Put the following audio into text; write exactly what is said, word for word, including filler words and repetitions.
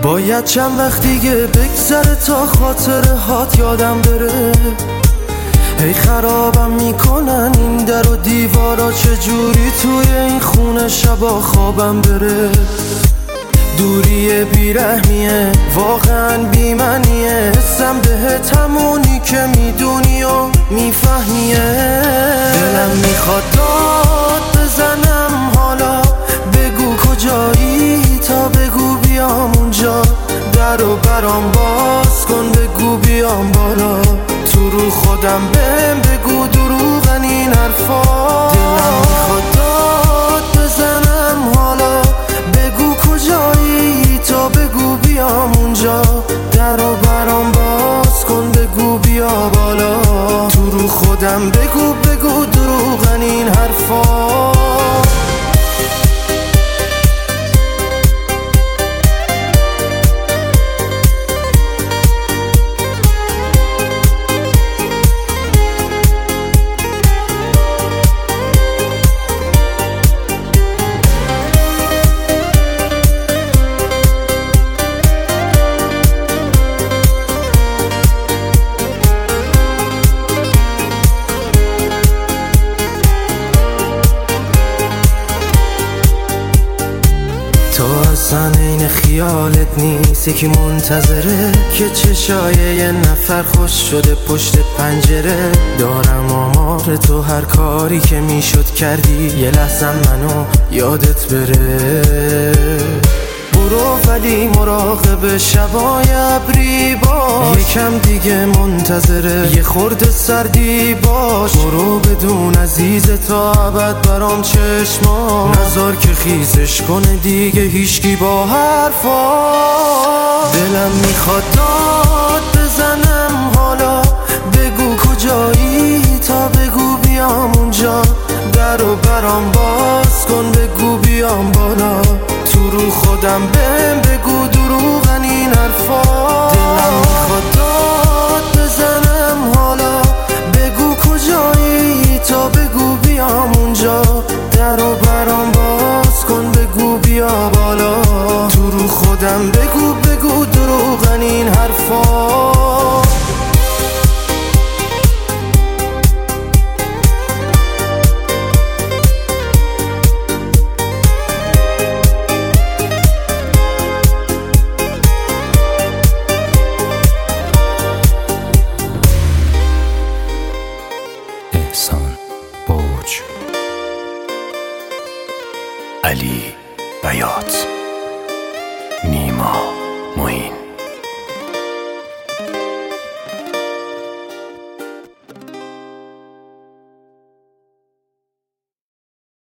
باید چند وقت دیگه بگذره تا خاطره هات یادم بره. هی خرابم میکنن این در و دیوارا، چجوری توی این خونه شبا خوابم بره. دوری بیرحمیه واقعا بیمنیه، حسم بهت همونی که میدونی و میفهمیه. دلم میخواد داد بزنم حالا، بگو کجایی تا بگو بیام اونجا. در و برام باز کن بگو بیام بالا، تو رو خودم بهم بگو دروغن این حرفا. دلم میخواد داد بزنم حالا، بگو کجایی تا بگو بیام اونجا. در و برام باز کن بگو بیا بالا، تو رو خودم بگو بگو دروغن این حرفا. تو اصلا این خیالت نیست، یکی منتظره که چشای یه نفر خوش شده پشت پنجره. دارم آمار تو هر کاری که میشد کردی، یه لحظه منو یادت بره. برو ولی مراقب شبای ابری باش، یکم دیگه منتظره یه خورده سردی باش. برو بدون عزیز تا ابد برام چشما، نذار که خیزش کنه دیگه هیچکی با حرفا. دلم میخواد داد بزنم حالا، بگو کجایی تا بگو بیام اونجا. در و برام باز کن بگو بیام بالا، تو رو خودم بهم بگو دروغن این حرفا. دلم میخواد داد بزنم حالا، بگو کجایی تا بگو بیام اونجا. در و برام باز کن بگو بیا بالا، تو رو خودم بگو بگو دروغن این حرفا. احسان برج، علی بیات، نیما.